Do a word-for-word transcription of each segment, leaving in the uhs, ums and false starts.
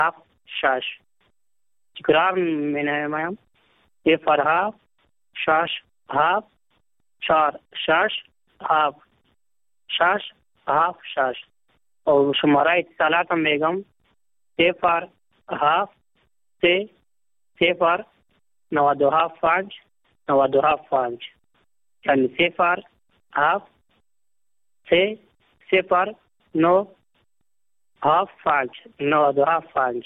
هفت شش. تکرار می نمایم. صفر هفت شش هفت چهار شش هفت شش هفت شش. و شماره اتصالاتم میگم صفر هفت سه صفر نود دو هفت پنج نود دو هفت پنج، یعنی صفر هفت سه صفر نو هفت پنج نود دو هفت پنج.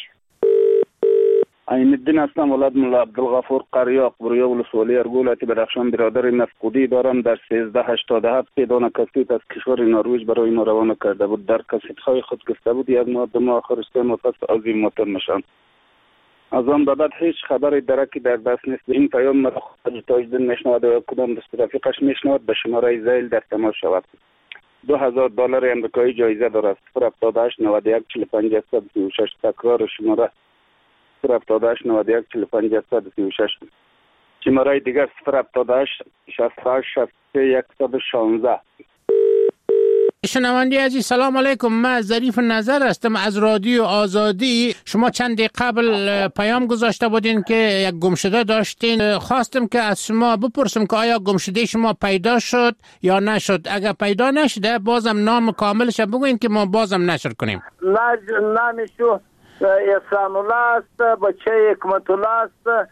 عین الدین هستم، ولد مولا عبدالغفور قریاق، برویا ولسوالی ارگولت بدخشان. برادر مفقودی دارم. در سیزده هشتاد و هفت پیدان کسیت از کشور نروژ برای ما روانه کرده بود. در کسیت های خود گفته بود یک ماه دو ماه آخر سه ماه پس از این موتر میشن. از آن بعد هیچ خبری درکی در دست نیست. این پیام مرا خود تاجدین میشنود و کدام دست رفیقش میشنود به شماره زیل در تماس شود. دو هزار دلار امریکایی جایزه دارد. صفر هفتاد و هشت نود و یک چهل و پنج صد و سی و شش. تکرار شماره صفر هفتاد و هشت نود و یک چهل و پنج صد و سی و شش. شماره دیگر صفر هفتاد و هشت شصت و هشت شصت و سه صد و شانزده. شنوندی عزیز سلام علیکم. من ظریف نظر هستم از رادیو آزادی. شما چند دقیقه قبل پیام گذاشته بودین که یک گمشده داشتین. خواستم که از شما بپرسم که آیا گمشده شما پیدا شد یا نشد؟ اگر پیدا نشده بازم نام کاملش بگوین که ما بازم نشر کنیم. نامشو احسان الله است، بچه حکمت الله است،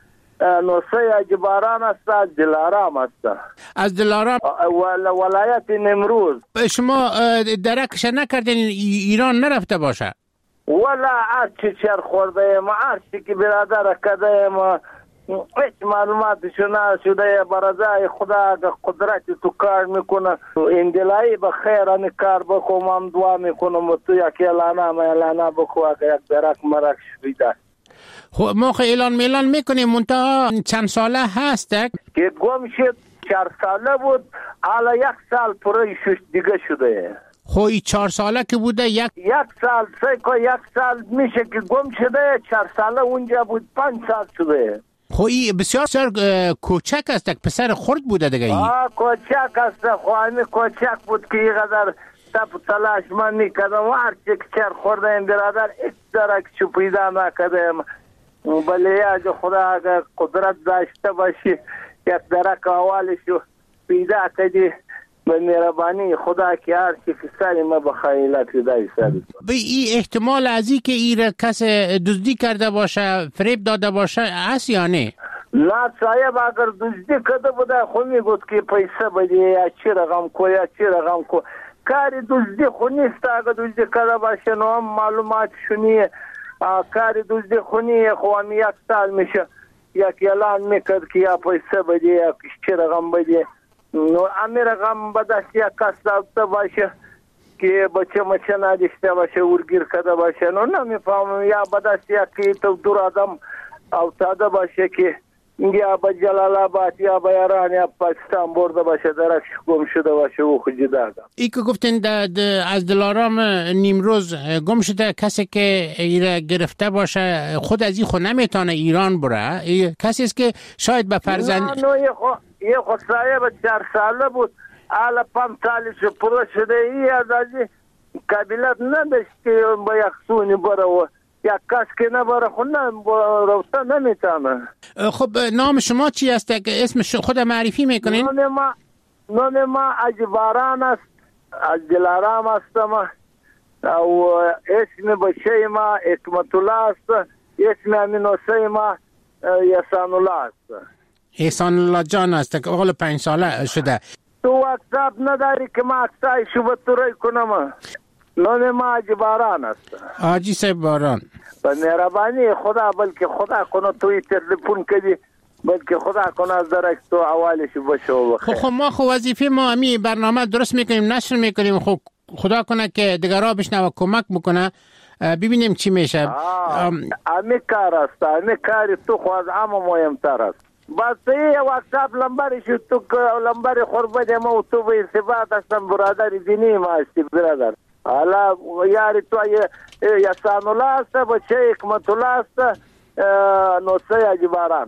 نوسه اجباران است، از دلارام است. از دلارام ولایت نیمروز. شما درکش نکردین ایران نرفته باشه؟ ولا هرچی چر خورده ایم، هرچی که برادر کده ایم، هیچ معلوماتشو نشده. برازای خدا قدرت تو کار میکنه. این دلایی به خیر این کار بکنم، هم دعا میکنم و تو یک اعلانه ما اعلانه بکو اگه یک درک مرک شویده. خب ما اعلان میلان میکنیم منتها چند ساله هسته که گم شد؟ چهار ساله بود، حالا یک سال پره شش دیگه شده. خوی چهار ساله که بوده یک یک سال سه که یک سال میشه که گم شده. چهار ساله اونجا بود، پنج سال شده. خوی بسیار بسیار کوچک است، پسر خرد بوده دیگه. آه کوچک است، خواهی کوچک بود که اینقدر تپ تلاش من میکردم. هرچی که چر خورده این برادر ایک درک چو پیدا نکردم. بله از خدا اگر قدرت داشته باشی یک درک اولشو پیدا کردی به مهربانی خدا که هر چی فساری ما بخیلت پیدا سری. به این احتمال از این که این کس دزدی کرده باشه، فریب داده باشه هست یا نه؟ نه صاحب، اگر دزدی کرده بوده خو میگفت که پیسه بده یا چی رقم کو یا چی رقم کو. کاری دزدی خو نیست. اگر دزدی کرده باشه نو هم معلومات شونیه. کاری دزدی خو نیه. خو هم یک سال میشه یک اعلان میکرد که یا پیسه بده یا چی رقم بده. نو امی رقم به دست یک کس داشته باشه که بچه مچه نداشته باشه، ورگیر کرده باشه. نو نمیفهمم. یا به دست یک تو دور آدم افتاده باشه که یا به جلال آباد یا به ایران یا پاکستان برده باشه، درکش گم شده باشه. او خود جدا دارم. ای که گفتین از دلارام نیمروز گم شده کسی که ایره گرفته باشه خود از این خود نمیتونه ایران بره. کسی است که شاید به فرزند نه نه یه خود صاحب چهار ساله بود، حالا پنج سالش پره شده. ای از ازی قبیلت نداشت که با یک سونی بره و یک کس که نبره خود رفته نمیتونه. خب نام شما چی است؟ اسم خود معرفی میکنین؟ نام ما نام ما اجباران است، از دلارام هستم. و اسم بچه ما حکمت الله است، اسم امینوسه ما احسان الله است. احسان الله جان است که اقل پنج ساله شده. تو واتساپ نداری که ما اکسای شو بطوری کنم؟ نام ما اجباران است. آجی سه باران. به مهربانی خدا، بلکه خدا کنه توی تلفن کدی، بلکه خدا کنه از درک تو اولش باشه و بخیر. خب ما خو وظیفه ما امی برنامه درست میکنیم، نشر میکنیم. خب خدا کنه که دیگرها بشنوه کمک بکنه، ببینیم چی میشه. امی کار است، امی کاری تو خواهد اما مهمتر است. بس یه واتساپ لنبرش تو لنبر خوربت ما و تو به ارتباط هستم. برادر دینی ما هستی برادر. حالا یاری تو احسان الله است، بچه حکمت الله است، نوسه اجباران.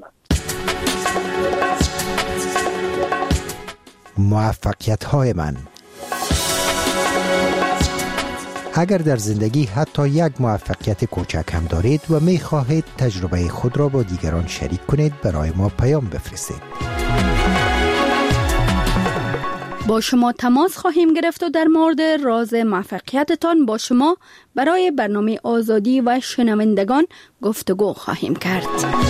موفقیت های من. اگر در زندگی حتی یک موفقیت کوچک هم دارید و می خواهید تجربه خود را با دیگران شریک کنید، برای ما پیام بفرستید. با شما تماس خواهیم گرفت و در مورد راز موفقیتتان با شما برای برنامه آزادی و شنوندگان گفتگو خواهیم کرد.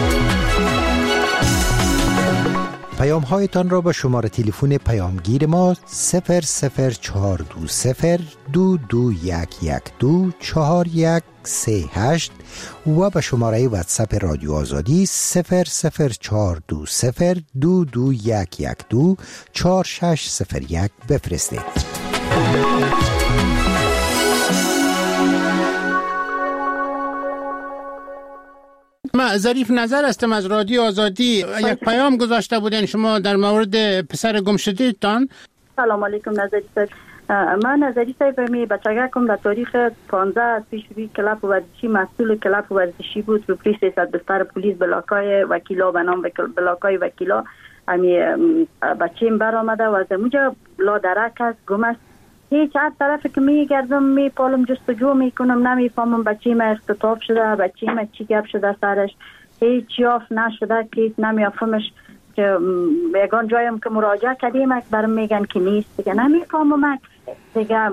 پیام هایتان را به شماره تلفن پیامگیر ما صفر صفر چهار دو صفر دو دو یک یک دو چهار یک سه هشت و به شماره واتساپ رادیو آزادی صفر صفر چهار دو صفر دو دو یک یک دو چهار شش صفر یک بفرستید. ما ظریف نظر هستم از رادیو آزادی. یک پیام گذاشته بودین شما در مورد پسر گم شده تان. سلام علیکم نظری صاحب. من نظری صاحب می بچگاه کم در تاریخ پانزده از پیش روی کلاب ورزشی مسئول کلاب ورزشی بود. رو پلیس سیصد بستر پلیس بلاکای وکیلا به نام بلاکای وکیلا امی بچیم بر آمده و از اونجا لا درک است، گم است. هیچ هر طرف که میگردم میپالم جستجو میکنم نمیفهمم بچیم اختطاف شده، بچیم چی گپ شده سرش، هیچ یافت نشده که نمیافهمش. که یگان جایم که مراجعه کردیم برام میگن که نیست دیگه، نمیفهمم دیگه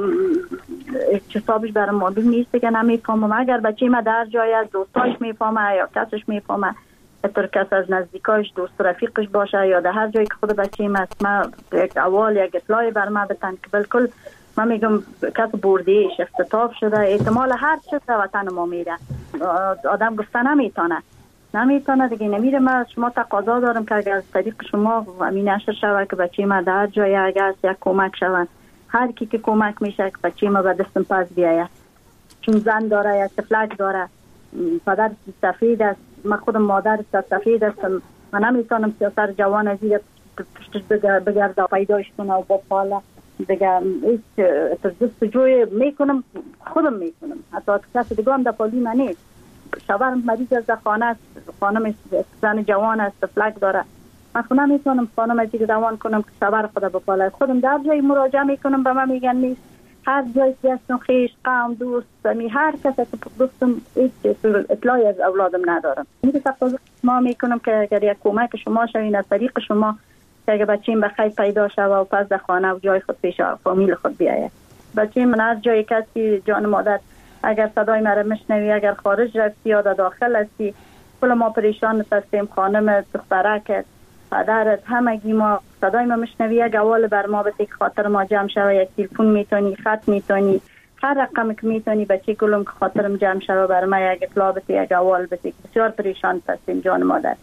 حسابش برام معلوم نیست دیگه، نمیفهمم. اگر بچیم در جای از دوستاش میفهمه یا کسش میفهمه، اتر کس از نزدیکاش دوست رفیقش باشه یا در هر جایی که خود بچیم است، ما یک اول یک اطلاعی بر ما بتن که بالکل من میگم کس بردیش اختطاف شده، احتمال هر چیز در وطن ما میره. آدم گفته نمیتونه نمیتونه دیگه نمیره. من شما تقاضا دارم که اگر از طریق شما همین نشر شود که بچه ما در جای اگر یک کمک شود، هر کی که کمک میشه که بچه ما به دستم پس بیاید، چون زن داره یا طفلک داره، پدر سفید است، من خودم مادر سفید هستم، من نمیتونم سیاسر جوان ازی پشتش بگرد پیداش کنه و با پاله دیگه. هیچ جستجوی میکنم خودم میکنم، حتی کسی دیگه هم در پالی من نیست. شوهرم مریض از خانه است، خانم زن جوان است، فلک داره، من خودم نمیتونم خانم از دیگه روان کنم که شوهر خدا بپاله. خودم در جای مراجعه میکنم به من میگن نیست. هر جایی که هستم خیش قوم دوست می هر کسی که دوستم هیچ اطلاعی از اولادم ندارم. میگه تقاضا ما میکنم که اگر یک کمک شما شوین از طریق شما که اگر بچه‌م بخیر پیدا شود و پس در خانه و جای خود پیش فامیل خود بیاید. بچه‌م من هر جایی کسی جان مادر اگر صدای مرا میشنوی، اگر خارج رفتی یا در داخل هستی، کل ما پریشان هستیم، خانم دخترک پدرت همگی ما صدای ما میشنوی، یک اول بر ما بده که خاطر ما جمع شوه، یک تلفن میتونی، خط میتونی، هر رقم که میتونی بچه کلم که خاطرم جمع شوه بر ما یک اطلاع بده، یک اول بده. بسیار پریشان هستیم جان مادر.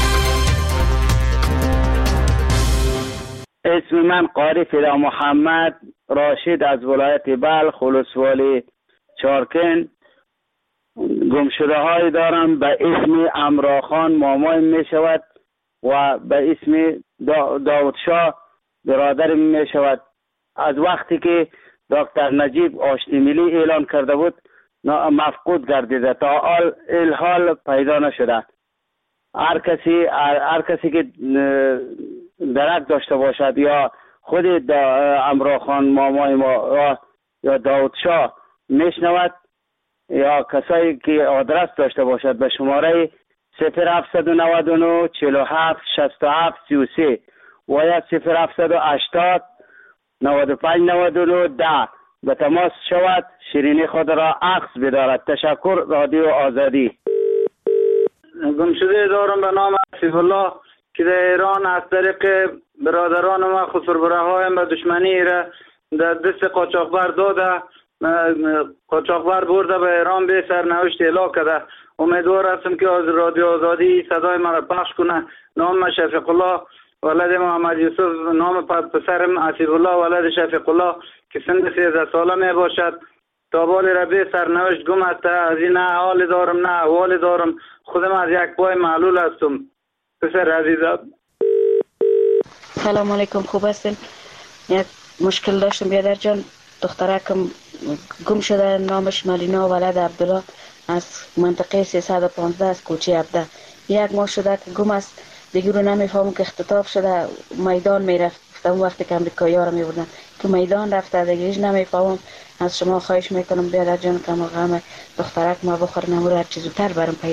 اسم من قاری فدا محمد راشد از ولایت بلخ ولسوالی چارکن. گمشده های دارم به اسم امراخان مامای می شود و به اسم دا داود شاه برادر می شود. از وقتی که دکتر نجیب آشتی ملی اعلان کرده بود مفقود گردیده، تا حال الحال پیدا نشده. هر کسی هر کسی که درک داشته باشد یا خود امراخان مامای ما یا داود شاه میشنود یا کسایی که آدرس داشته باشد به شماره صفر هفتصد و نود و نه چهل و هفت شصت و هفت سی و سه و یا صفر هفتصد و هشتاد نود و پنج نود و نه ده به تماس شود، شیرینی خود را عکس بدارد. تشکر. رادیو آزادی. گمشده دارم به نام حفیظ الله که در ایران از طریق برادران ما خسربره هایم به دشمنی را در دست قاچاقبر داده، قاچاقبر برده به ایران به سرنوشت اعلام کرده. امیدوار هستم که از رادیو آزادی صدای ما را پخش کنه. نام شفیق الله ولد محمد یوسف، نام پسرم حفیظ الله ولد شفیق الله که سن سیزده ساله می باشد. تا بالی را به سرنوشت گم است. از این نه حال دارم نه احوال دارم، خودم از یک پای معلول هستم. پسر عزیزم. سلام علیکم، خوب هستین؟ یک مشکل داشتم بیادر جان، دخترکم گم شده، نامش ملینا ولد عبدالله از منطقه سیصد و پانزده از کوچه عبده. یک ماه شده که گم است، دیگه رو نمیفهمم که اختطاف شده، میدان میرفت اون وقتی که امریکایی ها رو میبردن. که میدان رفته دیگه نمیفهمم. از شما خواهش میکنم بیادر جان که غم دخترک ما بخور نمور هر چیز زودتر برام پیدا